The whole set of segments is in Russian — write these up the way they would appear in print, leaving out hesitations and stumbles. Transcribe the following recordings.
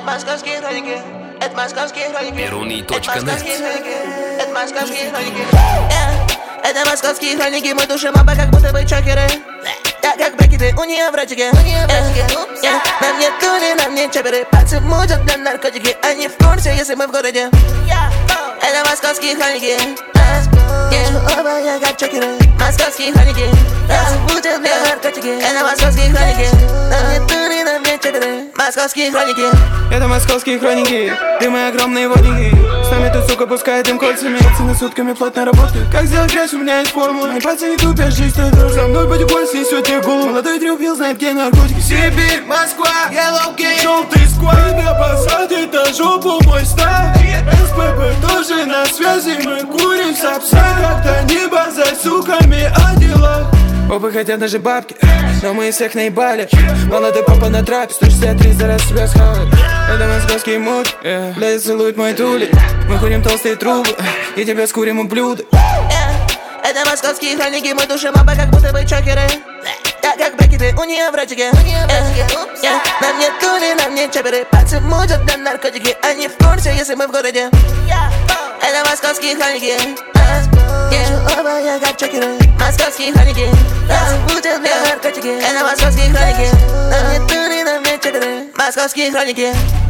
московские хроники, это московские хроники, Peruni.net. это московские хроники. Это московские хроники, мы душим оба как будто бы чокеры. Я как брекеты, у нее в ротике. Нам не тули, нам не чоперы. Пальцы мутят на наркотики, они в курсе, если мы в городе. Это московские хроники. Оба я как чокеры. Московские хроники. Пальцы мутят на наркотики. Это московские хроники. Нам не тули, нам не чоперы. Московские хроники. Это московские хроники, дымы огромные водники. С нами тут, сука, пускает им кольцами. Цены сутками плотно работают. Как сделать грязь, у меня есть формула. Мои пальцы не тупят, жизнь стоит дороже. Со мной потекой снесет тебе голову. Молодой трюпил, знает, где наркотики. Сибирь, Москва, Yellow Game, желтый сквад. Тебя посадит на жопу мой стайл. СПБ тоже на связи, мы курим сапса. Когда не базай суками о делах. Оба хотят даже бабки, но мы всех наебали. Молодой папа на трапе, 163 за раз себя схавает. Это московский муд, блядь, целует мой тули. Мы курим толстые трубы, и тебя скурим ублюдок. Это московские хроники, мы душим оба как будто бы чокеры. Я как брекеты, у нее в ротике. Нам не тули, нам не чоперы. Пальцы мутят на наркотики, они в курсе, если мы в городе. Это московские хроники. Оба я как чокеры. Московские хроники. Пальцы мутят на наркотики. Это московские хроники. Нам не тули, нам не чоперы. Московские хроники.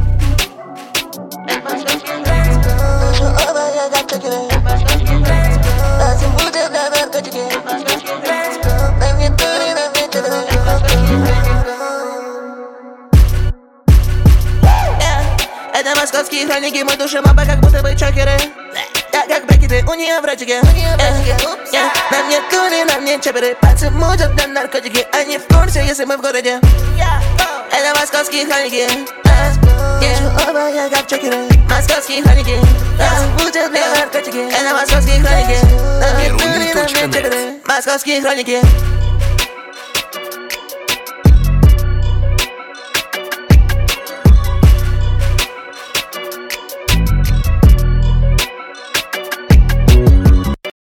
Оба я как чокеры. Пальцы мутят на наркотики. Нам не тули, нам не чоперы. Это московские хроники, мы душим оба как будто бы чокеры. Я как брекеты, у нее в ротике. Нам не тули, нам не чоперы. Пальцы мутят на наркотики, они в курсе, если мы в городе. Это московские хроники. Оба я как чокеры. Московские хроники. Пальцы мутят на наркотики. Это московские хроники. Нам не тули, нам не чоперы. Московские хроники.